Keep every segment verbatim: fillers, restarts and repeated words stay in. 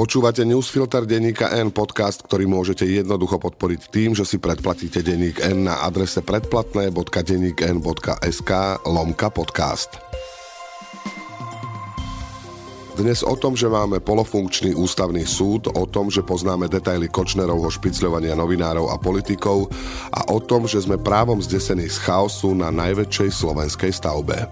Počúvate Newsfilter denníka N, podcast, ktorý môžete jednoducho podporiť tým, že si predplatíte denník N na adrese predplatné bodka denník n bodka es ká lomka podcast. Dnes o tom, že máme polofunkčný ústavný súd, o tom, že poznáme detaily Kočnerovho špicľovania novinárov a politikov a o tom, že sme právom zdesení z chaosu na najväčšej slovenskej stavbe.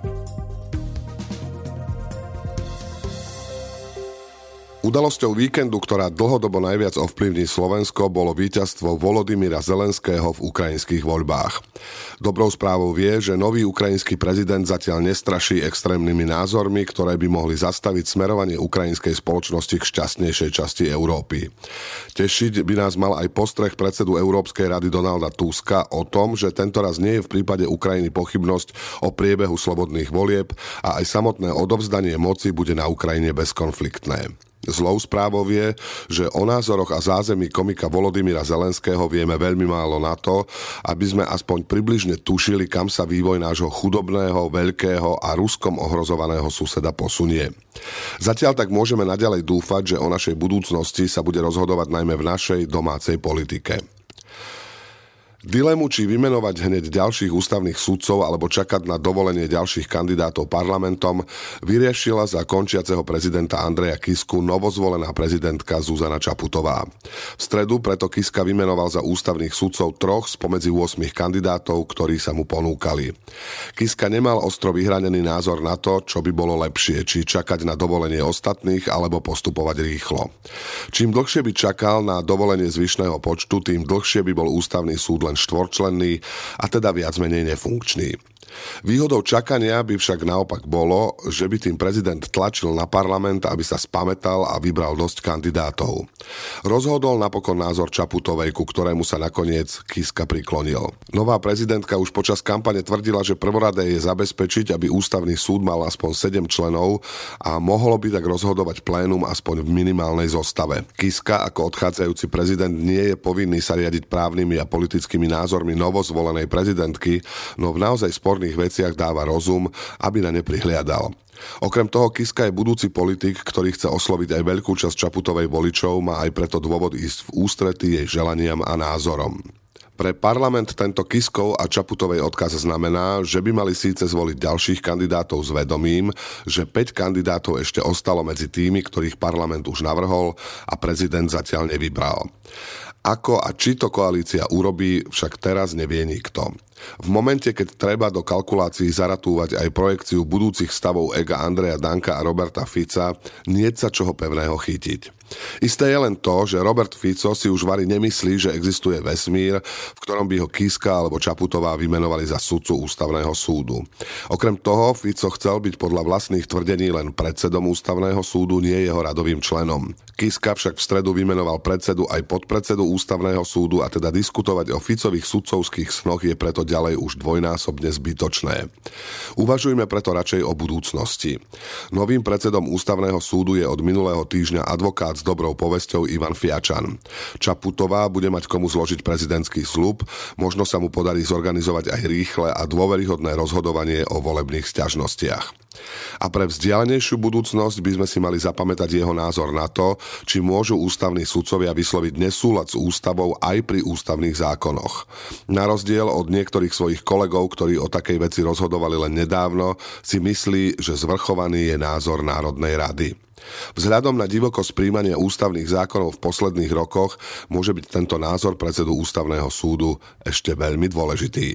Udalosťou víkendu, ktorá dlhodobo najviac ovplyvní Slovensko, bolo víťazstvo Volodymyra Zelenského v ukrajinských voľbách. Dobrou správou vie, že nový ukrajinský prezident zatiaľ nestraší extrémnymi názormi, ktoré by mohli zastaviť smerovanie ukrajinskej spoločnosti k šťastnejšej časti Európy. Tešiť by nás mal aj postreh predsedu Európskej rady Donalda Tuska o tom, že tentoraz nie je v prípade Ukrajiny pochybnosť o priebehu slobodných volieb a aj samotné odovzdanie moci bude na Ukrajine bezkonfliktné. Zlou správou je, že o názoroch a zázemí komika Volodymyra Zelenského vieme veľmi málo na to, aby sme aspoň približne tušili, kam sa vývoj nášho chudobného, veľkého a Ruskom ohrozovaného suseda posunie. Zatiaľ tak môžeme naďalej dúfať, že o našej budúcnosti sa bude rozhodovať najmä v našej domácej politike. Dilemu, či vymenovať hneď ďalších ústavných sudcov alebo čakať na dovolenie ďalších kandidátov parlamentom, vyriešila za končiaceho prezidenta Andreja Kisku novozvolená prezidentka Zuzana Čaputová. V stredu preto Kiska vymenoval za ústavných sudcov troch spomedzi ôsmich kandidátov, ktorí sa mu ponúkali. Kiska nemal ostro vyhranený názor na to, čo by bolo lepšie, či čakať na dovolenie ostatných alebo postupovať rýchlo. Čím dlhšie by čakal na dovolenie zvyšného počtu, tým dlhšie by bol ústavný súd len štvorčlenný a teda viac menej nefunkčný. Výhodou čakania by však naopak bolo, že by tým prezident tlačil na parlament, aby sa spamätal a vybral dosť kandidátov. Rozhodol napokon názor Čaputovej, ku ktorému sa nakoniec Kiska priklonil. Nová prezidentka už počas kampane tvrdila, že prvoradé je zabezpečiť, aby ústavný súd mal aspoň sedem členov a mohlo by tak rozhodovať plénum aspoň v minimálnej zostave. Kiska ako odchádzajúci prezident nie je povinný sa riadiť právnymi a politickými názormi novozvolenej prezidentky, no v naozaj sporných veciach dáva rozum, aby na ne prihliadal. Okrem toho Kiska je budúci politik, ktorý chce osloviť aj veľkú časť Čaputovej voličov, má aj preto dôvod ísť v ústrety jej želaniam a názorom. Pre parlament tento Kiskov a Čaputovej odkaz znamená, že by mali síce zvoliť ďalších kandidátov s vedomím, že päť kandidátov ešte ostalo medzi tými, ktorých parlament už navrhol a prezident zatiaľ nevybral. Ako a či to koalícia urobí, však teraz nevie nikto. V momente, keď treba do kalkulácií zaratúvať aj projekciu budúcich stavov ega Andreja Danka a Roberta Fica, niet sa čoho pevného chytiť. Isté je len to, že Robert Fico si už vari nemyslí, že existuje vesmír, v ktorom by ho Kiska alebo Čaputová vymenovali za sudcu ústavného súdu. Okrem toho Fico chcel byť podľa vlastných tvrdení len predsedom ústavného súdu, nie jeho radovým členom. Kiska však v stredu vymenoval predsedu aj podpredsedu ústavného súdu a teda diskutovať o Ficových sudcovských snoch je preto ďalej už dvojnásobne zbytočné. Uvažujme preto radšej o budúcnosti. Novým predsedom ústavného súdu je od minulého týždňa advokát s dobrou povesťou Ivan Fiačan. Čaputová bude mať komu zložiť prezidentský sľub, možno sa mu podarí zorganizovať aj rýchle a dôveryhodné rozhodovanie o volebných sťažnostiach. A pre vzdialenejšiu budúcnosť by sme si mali zapamätať jeho názor na to, či môžu ústavní sudcovia vysloviť nesúlad s ústavou aj pri ústavných zákonoch. Na rozdiel od niektorých svojich kolegov, ktorí o takej veci rozhodovali len nedávno, si myslí, že zvrchovaný je názor Národnej rady. Vzhľadom na divokosť príjmania ústavných zákonov v posledných rokoch môže byť tento názor predsedu ústavného súdu ešte veľmi dôležitý.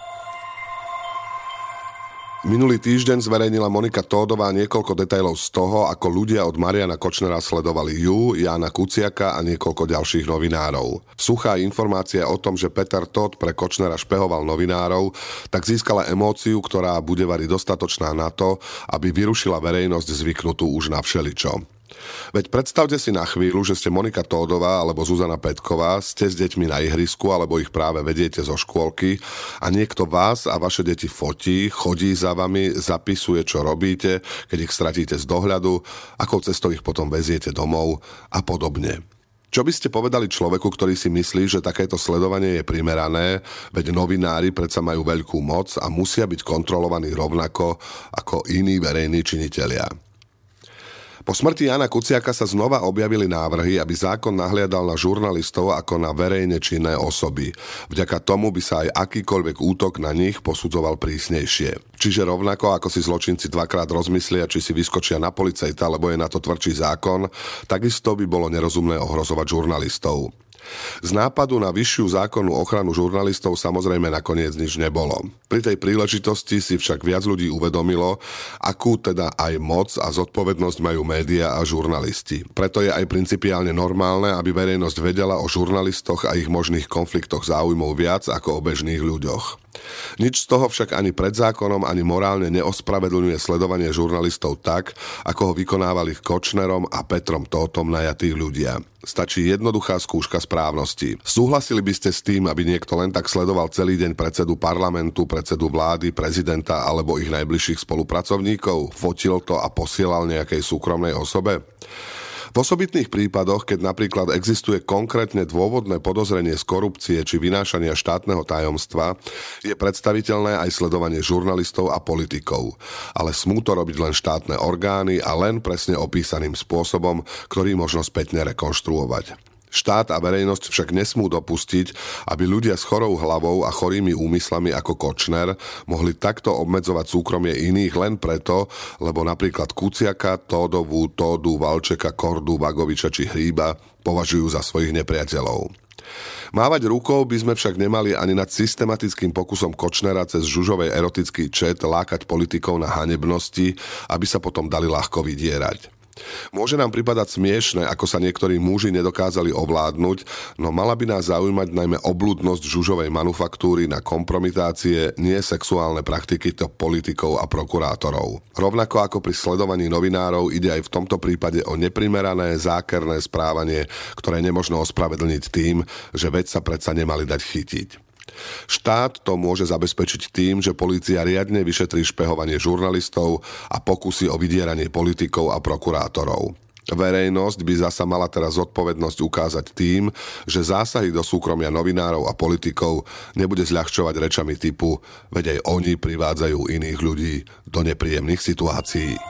Minulý týždeň zverejnila Monika Tódová niekoľko detailov z toho, ako ľudia od Mariana Kočnera sledovali ju, Jána Kuciaka a niekoľko ďalších novinárov. Suchá informácia o tom, že Peter Tóth pre Kočnera špehoval novinárov, tak získala emóciu, ktorá bude vari dostatočná na to, aby vyrušila verejnosť zvyknutú už na všeličo. Veď predstavte si na chvíľu, že ste Monika Tódová alebo Zuzana Petková, ste s deťmi na ihrisku alebo ich práve vediete zo škôlky a niekto vás a vaše deti fotí, chodí za vami, zapisuje, čo robíte, keď ich stratíte z dohľadu, akou cestou ich potom veziete domov a podobne. Čo by ste povedali človeku, ktorý si myslí, že takéto sledovanie je primerané, veď novinári predsa majú veľkú moc a musia byť kontrolovaní rovnako ako iní verejní činitelia? Po smrti Jána Kuciaka sa znova objavili návrhy, aby zákon nahliadal na žurnalistov ako na verejne činné osoby. Vďaka tomu by sa aj akýkoľvek útok na nich posudzoval prísnejšie. Čiže rovnako ako si zločinci dvakrát rozmyslia, či si vyskočia na policajta, lebo je na to tvrdší zákon, takisto by bolo nerozumné ohrozovať žurnalistov. Z nápadu na vyššiu zákonnú ochranu žurnalistov samozrejme nakoniec nič nebolo. Pri tej príležitosti si však viac ľudí uvedomilo, akú teda aj moc a zodpovednosť majú médiá a žurnalisti. Preto je aj principiálne normálne, aby verejnosť vedela o žurnalistoch a ich možných konfliktoch záujmov viac ako o bežných ľuďoch. Nič z toho však ani pred zákonom, ani morálne neospravedlňuje sledovanie žurnalistov tak, ako ho vykonávali Kočnerom a Petrom Tóthom najatí ľudia. Stačí jednoduchá skúška správnosti. Súhlasili by ste s tým, aby niekto len tak sledoval celý deň predsedu parlamentu, predsedu vlády, prezidenta alebo ich najbližších spolupracovníkov? Fotil to a posielal nejakej súkromnej osobe? V osobitných prípadoch, keď napríklad existuje konkrétne dôvodné podozrenie z korupcie či vynášania štátneho tajomstva, je predstaviteľné aj sledovanie žurnalistov a politikov. Ale smú to robiť len štátne orgány a len presne opísaným spôsobom, ktorý možno spätne rekonštruovať. Štát a verejnosť však nesmú dopustiť, aby ľudia s chorou hlavou a chorými úmyslami ako Kočner mohli takto obmedzovať súkromie iných len preto, lebo napríklad Kuciaka, Tódovú, Tódu, Valčeka, Kordu, Vagoviča či Hríba považujú za svojich nepriateľov. Mávať rukou by sme však nemali ani nad systematickým pokusom Kočnera cez Žužovej erotický chat lákať politikov na hanebnosti, aby sa potom dali ľahko vydierať. Môže nám pripadať smiešne, ako sa niektorí muži nedokázali ovládnuť, no mala by nás zaujímať najmä obludnosť Žužovej manufaktúry na kompromitácie, nie sexuálne praktiky to politikov a prokurátorov. Rovnako ako pri sledovaní novinárov ide aj v tomto prípade o neprimerané, zákerné správanie, ktoré nemožno ospravedlniť tým, že veď sa predsa nemali dať chytiť. Štát to môže zabezpečiť tým, že polícia riadne vyšetrí špehovanie žurnalistov a pokusy o vydieranie politikov a prokurátorov. Verejnosť by zasa mala teraz zodpovednosť ukázať tým, že zásahy do súkromia novinárov a politikov nebude zľahčovať rečami typu veď aj oni privádzajú iných ľudí do nepríjemných situácií.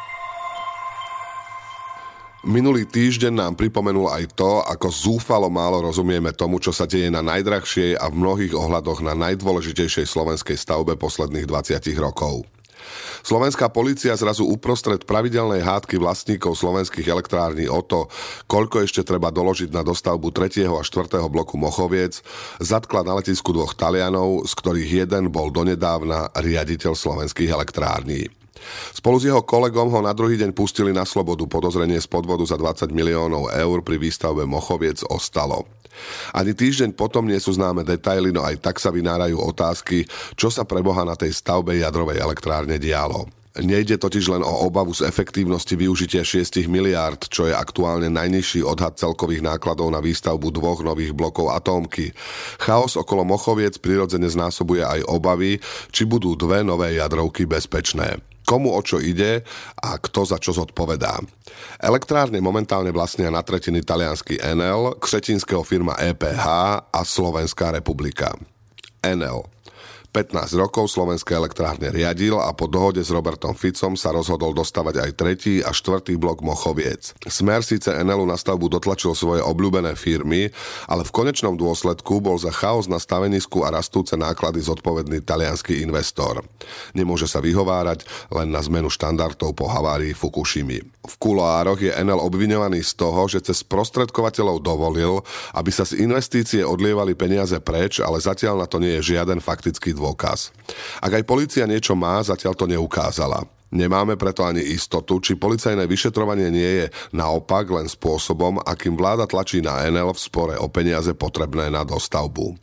Minulý týždeň nám pripomenul aj to, ako zúfalo málo rozumieme tomu, čo sa deje na najdrahšej a v mnohých ohľadoch na najdôležitejšej slovenskej stavbe posledných dvadsať rokov. Slovenská polícia zrazu uprostred pravidelnej hádky vlastníkov slovenských elektrární o to, koľko ešte treba doložiť na dostavbu tretieho a štvrtého bloku Mochoviec, zatkla na letisku dvoch Talianov, z ktorých jeden bol donedávna riaditeľ slovenských elektrární. Spolu s jeho kolegom ho na druhý deň pustili na slobodu. Podozrenie z podvodu za dvadsať miliónov eur pri výstavbe Mochoviec ostalo. Ani týždeň potom nie sú známe detaily, no aj tak sa vynárajú otázky, čo sa preboha na tej stavbe jadrovej elektrárne dialo. Nejde totiž len o obavu z efektívnosti využitia šesť miliárd, čo je aktuálne najnižší odhad celkových nákladov na výstavbu dvoch nových blokov atómky. Chaos okolo Mochoviec prirodzene znásobuje aj obavy, či budú dve nové jadrovky bezpečné. Komu o čo ide a kto za čo zodpovedá. Elektrárne momentálne vlastnia na tretiny taliansky Enel, křetínskeho firma é pé há a Slovenská republika. Enel. pätnásť rokov slovenské elektrárne riadil a po dohode s Robertom Ficom sa rozhodol dostavať aj tretí a štvrtý blok Mochoviec. Smer síce Enelu na stavbu dotlačil svoje obľúbené firmy, ale v konečnom dôsledku bol za chaos na stavenisku a rastúce náklady zodpovedný taliansky investor. Nemôže sa vyhovárať len na zmenu štandardov po havárii Fukušimy. V kuloároch je Enel obviňovaný z toho, že cez sprostredkovateľov dovolil, aby sa z investície odlievali peniaze preč, ale zatiaľ na to nie je žiaden faktický dôkaz. Ak aj polícia niečo má, zatiaľ to neukázala. Nemáme preto ani istotu, či policajné vyšetrovanie nie je naopak len spôsobom, akým vláda tlačí na Enel v spore o peniaze potrebné na dostavbu.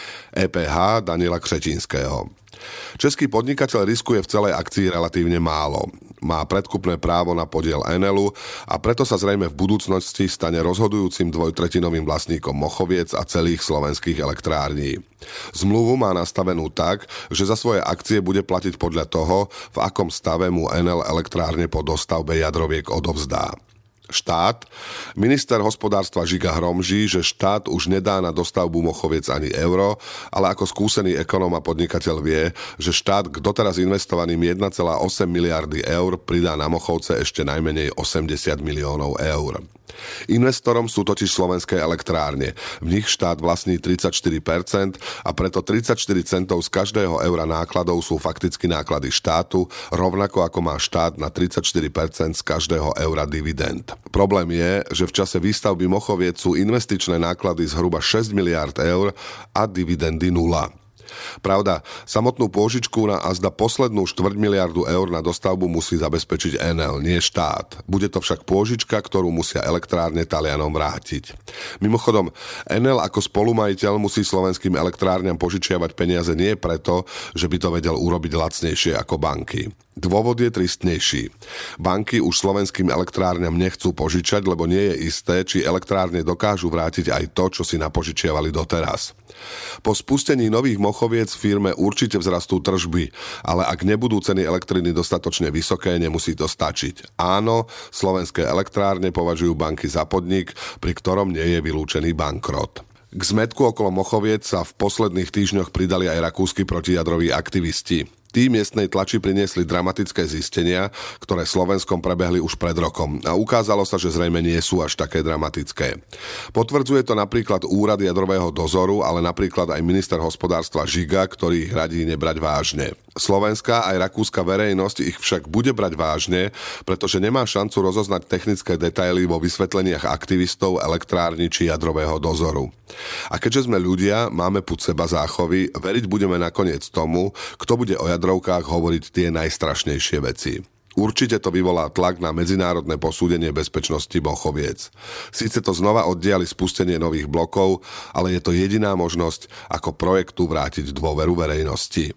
é pé há Daniela Křetínského. Český podnikateľ riskuje v celej akcii relatívne málo. Má predkupné právo na podiel Enelu a preto sa zrejme v budúcnosti stane rozhodujúcim dvojtretinovým vlastníkom Mochoviec a celých slovenských elektrární. Zmluvu má nastavenú tak, že za svoje akcie bude platiť podľa toho, v akom stave mu Enel elektrárne po dostavbe jadroviek odovzdá. Štát. Minister hospodárstva Žiga hromží, že štát už nedá na dostavbu Mochoviec ani euro, ale ako skúsený ekonóm a podnikateľ vie, že štát k doteraz investovaným jeden celá osem miliardy eur pridá na Mochovce ešte najmenej osemdesiat miliónov eur. Investorom sú totiž slovenské elektrárne. V nich štát vlastní tridsaťštyri percent a preto tridsaťštyri centov z každého eura nákladov sú fakticky náklady štátu, rovnako ako má štát na tridsaťštyri percent z každého eura dividend. Problém je, že v čase výstavby Mochoviec sú investičné náklady zhruba šesť miliárd eur a dividendy nula. Pravda, samotnú pôžičku na azda poslednú štvrť miliardu eur na dostavbu musí zabezpečiť en el, nie štát. Bude to však pôžička, ktorú musia elektrárne Talianom vrátiť. Mimochodom, en el ako spolumajiteľ musí slovenským elektrárňam požičiavať peniaze nie preto, že by to vedel urobiť lacnejšie ako banky. Dôvod je tristnejší. Banky už slovenským elektrárňam nechcú požičať, lebo nie je isté, či elektrárne dokážu vrátiť aj to, čo si napožičiavali doteraz. Po spustení nových Mochoviec firme určite vzrastú tržby, ale ak nebudú ceny elektriny dostatočne vysoké, nemusí to stačiť. Áno, slovenské elektrárne považujú banky za podnik, pri ktorom nie je vylúčený bankrot. K zmätku okolo Mochoviec sa v posledných týždňoch pridali aj rakúski protijadroví aktivisti. Tí miestnej tlači priniesli dramatické zistenia, ktoré Slovenskom prebehli už pred rokom a ukázalo sa, že zrejme nie sú až také dramatické. Potvrdzuje to napríklad Úrad jadrového dozoru, ale napríklad aj minister hospodárstva Žiga, ktorý ich radí nebrať vážne. Slovenská aj rakúska verejnosť ich však bude brať vážne, pretože nemá šancu rozoznať technické detaily vo vysvetleniach aktivistov elektrárni či jadrového dozoru. A keďže sme ľudia, máme pud seba záchovy, veriť budeme nakoniec tomu, kto bude o jadrovkách hovoriť tie najstrašnejšie veci. Určite to vyvolá tlak na medzinárodné posúdenie bezpečnosti Mochoviec. Síce to znova oddiali spustenie nových blokov, ale je to jediná možnosť, ako projektu vrátiť dôveru verejnosti.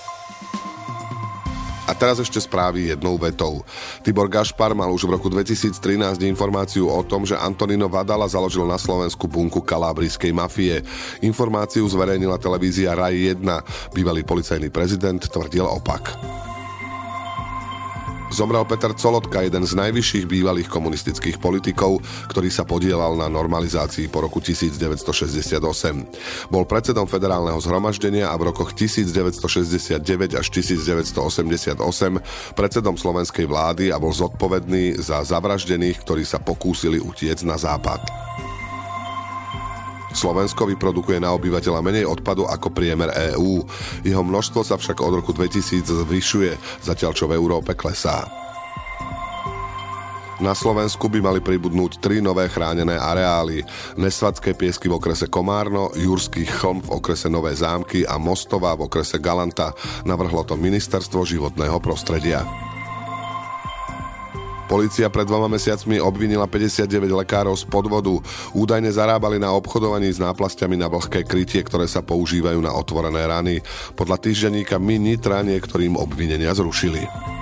A teraz ešte správy jednou vetou. Tibor Gašpar mal už v roku dvetisíctrinásť informáciu o tom, že Antonino Vadala založil na Slovensku bunku kalábrijskej mafie. Informáciu zverejnila televízia Raj jeden. Bývalý policajný prezident tvrdil opak. Zomrel Peter Colotka, jeden z najvyšších bývalých komunistických politikov, ktorý sa podieľal na normalizácii po roku devätnásťstošesťdesiatosem. Bol predsedom federálneho zhromaždenia a v rokoch devätnásťstošesťdesiatdeväť až devätnásťstoosemdesiatosem predsedom slovenskej vlády a bol zodpovedný za zavraždených, ktorí sa pokúsili utiec na západ. Slovensko vyprodukuje na obyvateľa menej odpadu ako priemer EÚ. Jeho množstvo sa však od roku dvetisíc zvyšuje, zatiaľ čo v Európe klesá. Na Slovensku by mali pribudnúť tri nové chránené areály. Nesvadské piesky v okrese Komárno, Jurský chlm v okrese Nové Zámky a Mostová v okrese Galanta. Navrhlo to Ministerstvo životného prostredia. Polícia pred dvoma mesiacmi obvinila päťdesiatdeväť lekárov z podvodu. Údajne zarábali na obchodovaní s náplasťami na vlhké krytie, ktoré sa používajú na otvorené rany. Podľa týždenníka My Nitra niektorým obvinenia zrušili.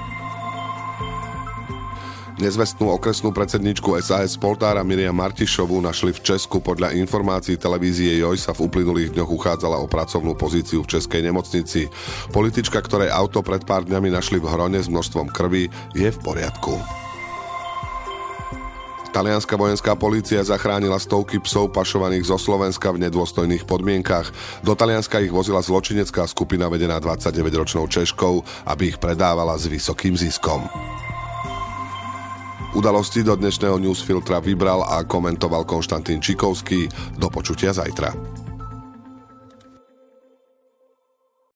Nezvestnú okresnú predsedničku es a es Poltára Miriam Martišovú našli v Česku. Podľa informácií televízie Joj sa v uplynulých dňoch uchádzala o pracovnú pozíciu v českej nemocnici. Politička, ktorej auto pred pár dňami našli v hrone s množstvom krvi, je v poriadku. Talianska vojenská polícia zachránila stovky psov pašovaných zo Slovenska v nedôstojných podmienkach. Do Talianska ich vozila zločinecká skupina vedená dvadsaťdeväťročnou Češkou, aby ich predávala s vysokým ziskom. Udalosti do dnešného newsfiltra vybral a komentoval Konštantín Čikovský. Do počutia zajtra.